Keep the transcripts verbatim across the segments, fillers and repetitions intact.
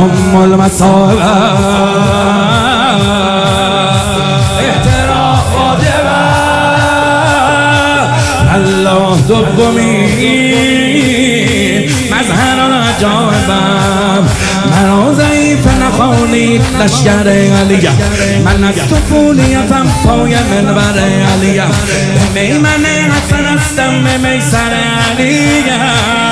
ام المصائب احترام واجبه الله دومی مظهر عجایبم مرا ضعیف نخوانید لشگر علیم من از طفولیتم پای منبر علیم به میمن حسن هستم به میسر علیم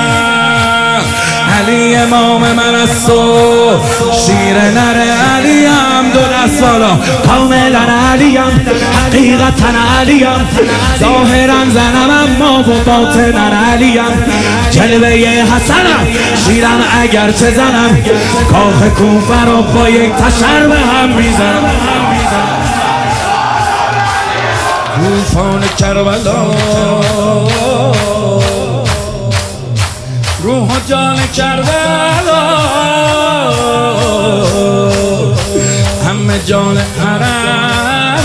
علی امام من از تو شیر نر علیم دو دست بالا کاملا علیم حقیقتا علیم ظاهرا زنم اما و باطنا علیم جلوه حسنم شیرم اگر چه زنم کاخ کوفه رو با یک تشر به هم میزنم طوفان کربلا روح و جان کربلا همه جان حرم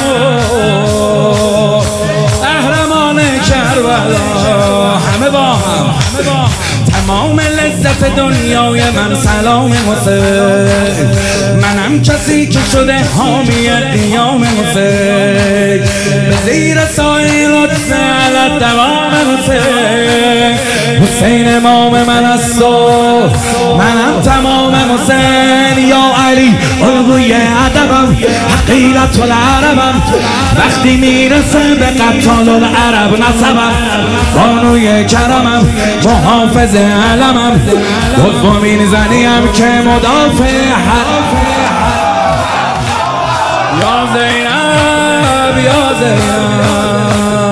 اهرمان کربلا همه با هم تمام لذت دنیای من سلام حسین منم کسی که شده حامی قیام حسین به زیر سایه لطف علت دوام حسین حسین امام من از تو منم تمام حسین یا علی الگوی ادبم حقیقت العربم وقتی میرسه به قتال العرب نسبم بانوی کرمم محافظ علمم دومین زنیم که مدافع حرم یا زینب یا زینب